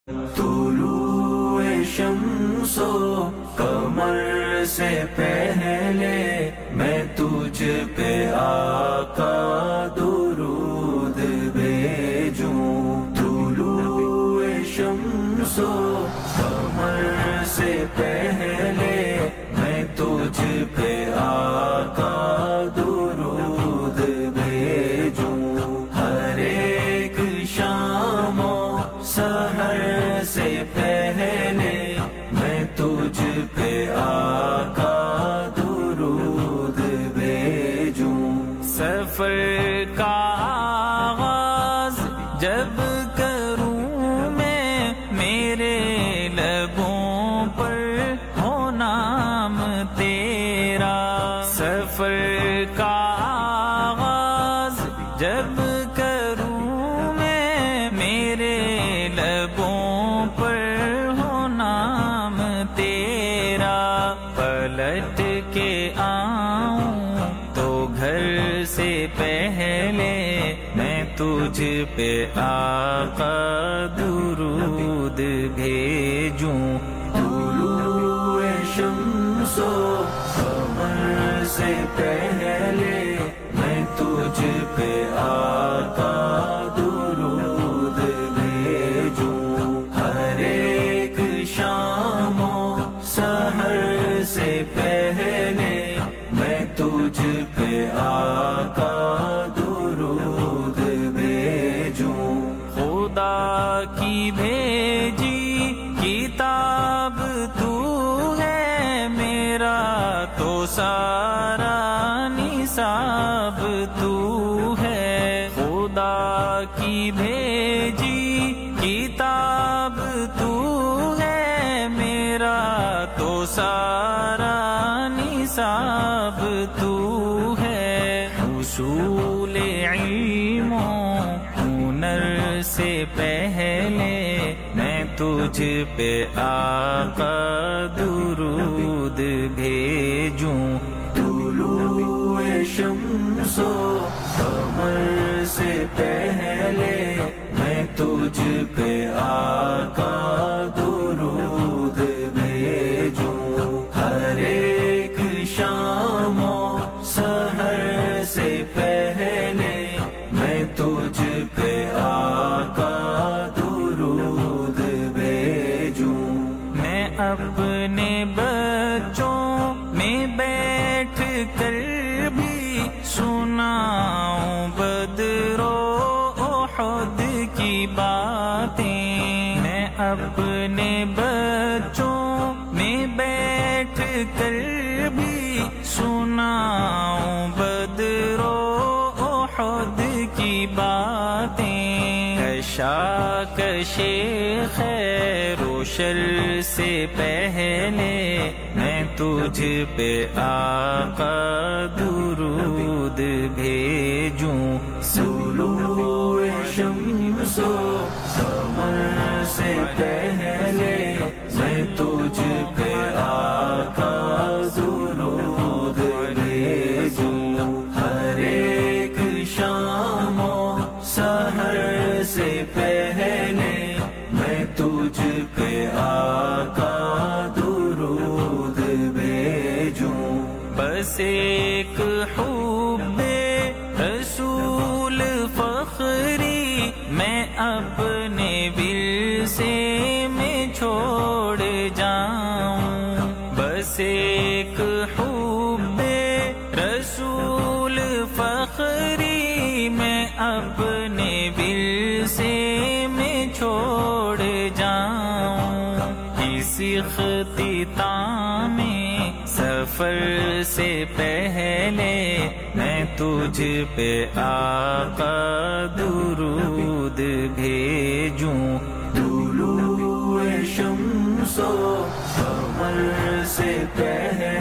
طلوع شمس و قمر سے پہلے میں تجھ پہ آقا درود بھیجوں. طلوع شمس و قمر سے پہلے میں تجھ پہ آقا درود بھیجوں. ہر ایک شام و سحر سے پہلے میں تجھ پہ آقا درود بھیجوں. سفر کا آغاز جب کروں میں میرے لبوں پر ہو نام تیرا. سفر کا آغاز جب کروں میں میرے لبوں پر ہو نام تیرا. پلٹ کے آؤں تو گھر سے پہلے میں تجھ پہ آقا درود بھیجوں. طلوع شمس و قمر سے پہلے میں تجھ پہ آقا درود بھیجوں. ہر ایک شام و سحر سے پہلے میں تجھ پہ آقا درود بھیجوں. خدا کی بھیجی کتاب تو ہے میرا تو سارا نصاب تو ہے. خدا کی بھیجی کتاب تو ہے میرا تو سارا نصاب تو ہے. حصول علم و ہنر سے پہلے میں تجھ پہ آقا درود بھیجوں. طلوع شمس و قمر سے پہلے میں تجھ پہ آقا درود بھیجوں. ہر ایک شام و سحر سے پہلے میں تجھ پہ آقا درود بھیجوں. میں اپنے بچوں میں بیٹھ کر بھی سناؤں بدر و احد کی باتیں. میں اپنے بچوں میں بیٹھ کر بھی سناؤں بدر و احد کی باتیں. کشاکش خیر و شر سے پہلے میں تجھ پہ آقا درود بھیجوں. طلوع شمس و قمر سے پہلے میں تجھ پہ آقا درود بھیجوں. ہر ایک شام و سحر سے پہلے میں تجھ پہ آقا درود بھیجوں. بس ایک حب رسول فخری میں اپنے ورثے میں چھوڑ جاؤں. بس ایک حب رسول فخری میں اپنے ورثے میں چھوڑ جاؤں. اس اختتام سفر سے پہلے میں تجھ پہ آقا درود بھیجوں. طلوع شمس و قمر سے پہلے